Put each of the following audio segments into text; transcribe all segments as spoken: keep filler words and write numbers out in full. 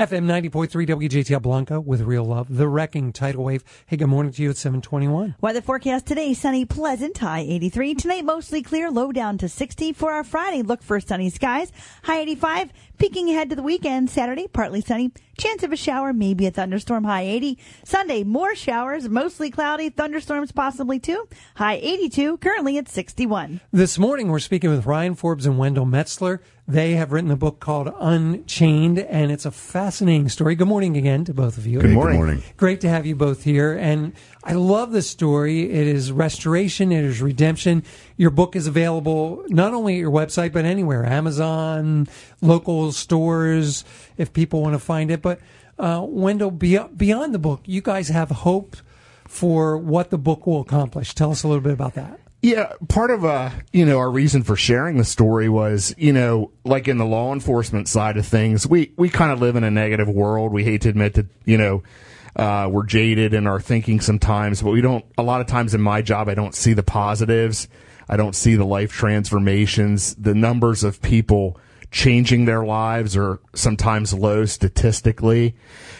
F M ninety point three W J T L Blanca with Real Love, The Wrecking, Tidal Wave. Hey, good morning to you at seven twenty-one. Weather forecast today, sunny, pleasant, high eighty-three. Tonight, mostly clear, low down to sixty. For our Friday, look for sunny skies, high eighty-five. Peeking ahead to the weekend, Saturday, partly sunny. Chance of a shower, maybe a thunderstorm, high eighty. Sunday, more showers, mostly cloudy, thunderstorms possibly too. High eighty-two, currently at sixty-one. This morning, we're speaking with Ryan Forbes and Wendell Metzler. They have written a book called Unchained, and it's a fascinating story. Good morning again to both of you. Good morning. Good morning. Great to have you both here. And I love this story. It is restoration. It is redemption. Your book is available not only at your website, but anywhere. Amazon, local stores, if people want to find it. But uh, Wendell, beyond the book, you guys have hope for what the book will accomplish. Tell us a little bit about that. Yeah, part of uh, you know, our reason for sharing the story was, you know, like in the law enforcement side of things, we, we kind of live in a negative world. We hate to admit that, you know, uh, we're jaded in our thinking sometimes, but we don't, a lot of times in my job, I don't see the positives. I don't see the life transformations. The numbers of people changing their lives are sometimes low statistically.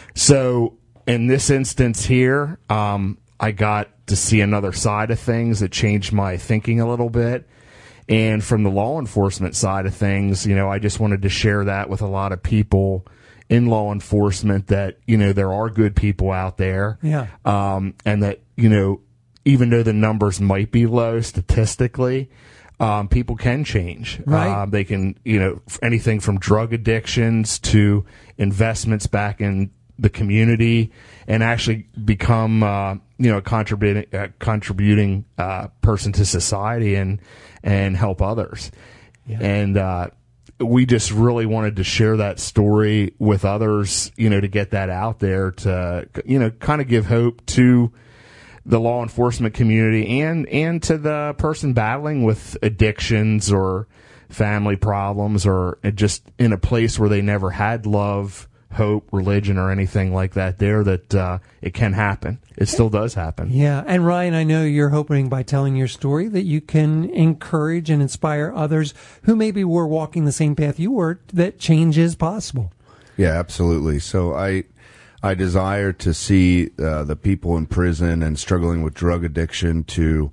So in this instance here, um, I got to see another side of things that changed my thinking a little bit. And from the law enforcement side of things, you know, I just wanted to share that with a lot of people in law enforcement that, you know, there are good people out there. Yeah. Um, and that, you know, even though the numbers might be low statistically, um, people can change. Right. Um, they can, you know, anything from drug addictions to investments back in the community and actually become, uh, you know, a contributing, uh, contributing, uh, person to society and, and help others. Yeah. And, uh, we just really wanted to share that story with others, you know, to get that out there to, you know, kind of give hope to the law enforcement community and, and to the person battling with addictions or family problems or just in a place where they never had love, hope, religion, or anything like that there, that uh, it can happen. It still does happen. Yeah. And Ryan, I know you're hoping by telling your story that you can encourage and inspire others who maybe were walking the same path you were, that change is possible. Yeah, absolutely. So I I desire to see uh, the people in prison and struggling with drug addiction to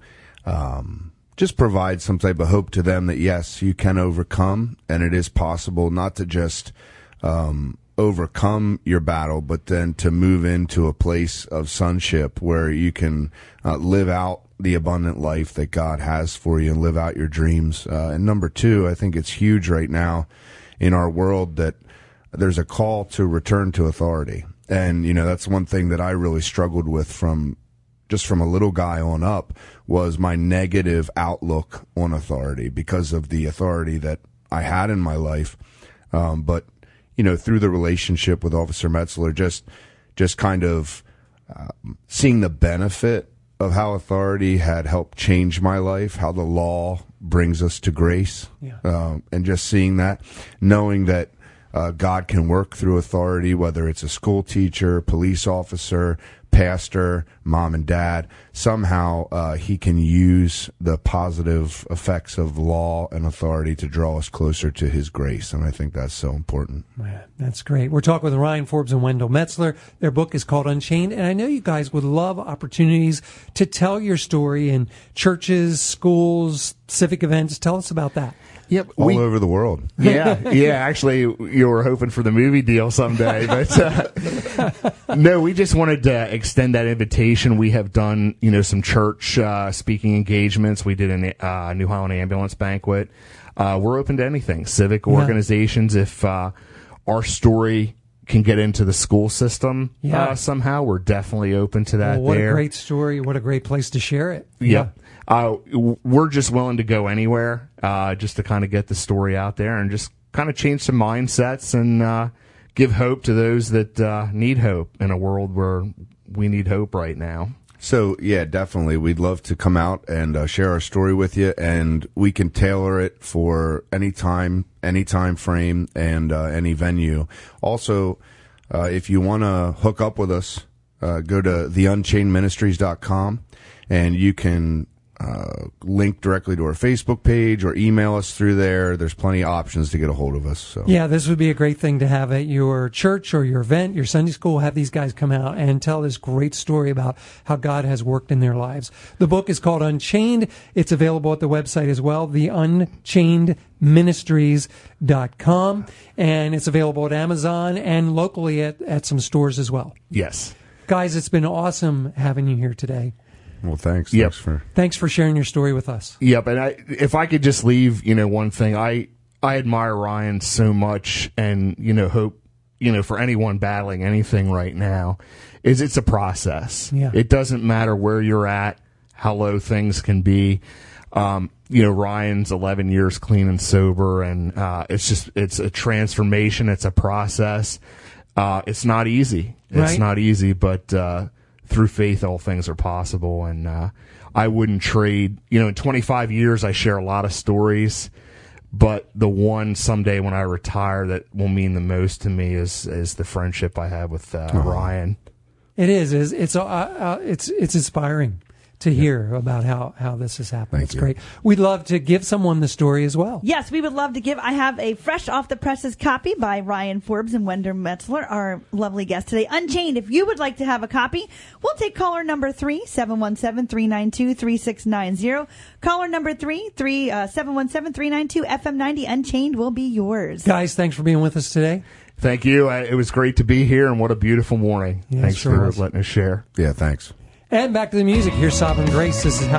um, just provide some type of hope to them that, yes, you can overcome, and it is possible not to just um overcome your battle, but then to move into a place of sonship where you can uh, live out the abundant life that God has for you and live out your dreams. Uh, and number two, I think it's huge right now in our world that there's a call to return to authority. And, you know, that's one thing that I really struggled with from just from a little guy on up was my negative outlook on authority because of the authority that I had in my life. Um, but you know, through the relationship with Officer Metzler, just just kind of um, seeing the benefit of how authority had helped change my life, how the law brings us to grace, yeah. um, and just seeing that, knowing that uh, God can work through authority, whether it's a school teacher, police officer, pastor, mom and dad, somehow uh, he can use the positive effects of law and authority to draw us closer to his grace. And I think that's so important. Man, that's great. We're talking with Ryan Forbes and Wendell Metzler. Their book is called Unchained. And I know you guys would love opportunities to tell your story in churches, schools, civic events. Tell us about that. Yep, all we, over the world. Yeah, yeah. Actually, you were hoping for the movie deal someday, but uh, no, we just wanted to extend that invitation. We have done, you know, some church uh, speaking engagements. We did a uh, New Holland ambulance banquet. Uh, we're open to anything. Civic yeah. organizations. If uh, our story can get into the school system yeah. uh, somehow, we're definitely open to that. Well, what there. a great story! What a great place to share it. Yeah. yeah. Uh, we're just willing to go anywhere, uh, just to kind of get the story out there and just kind of change some mindsets and uh, give hope to those that uh, need hope in a world where we need hope right now. So, yeah, definitely. We'd love to come out and uh, share our story with you, and we can tailor it for any time, any time frame, and uh, any venue. Also, uh, if you want to hook up with us, uh, go to the unchained ministries dot com, and you can uh, link directly to our Facebook page or email us through there. There's plenty of options to get a hold of us. So Yeah, this would be a great thing to have at your church or your event, your Sunday school. Have these guys come out and tell this great story about how God has worked in their lives. The book is called Unchained. It's available at the website as well, the unchained ministries dot com, and it's available at Amazon and locally at, at some stores as well. Yes. Guys, it's been awesome having you here today. Well, thanks. Yep. Thanks for Thanks for sharing your story with us. Yep, and I, if I could just leave, you know, one thing, I I admire Ryan so much, and you know, hope, you know, for anyone battling anything right now, is it's a process. Yeah. It doesn't matter where you're at, how low things can be. Um, you know, Ryan's eleven years clean and sober, and uh, it's just it's a transformation. It's a process. Uh, it's not easy. It's Right. not easy, but. Uh, Through faith, all things are possible, and uh, I wouldn't trade. You know, in twenty-five years, I share a lot of stories, but the one someday when I retire that will mean the most to me is is the friendship I have with uh, Ryan. It is. It's it's uh, uh, it's it's inspiring to hear about how, how this has happened. Thank It's you. great. We'd love to give someone the story as well. Yes, we would love to give. I have a fresh off the presses copy by Ryan Forbes and Wender Metzler, our lovely guest today. Unchained. If you would like to have a copy, we'll take caller number three, seven one seven, three nine two, three six nine zero. Caller number three, three, uh, seven one seven, three nine two, F M ninety. Unchained will be yours. Guys, thanks for being with us today. Thank you. I, it was great to be here, and what a beautiful morning. Yeah, Thanks sure for was. letting us share. yeah. Thanks. And back to the music. Here's Sovereign Grace. This is how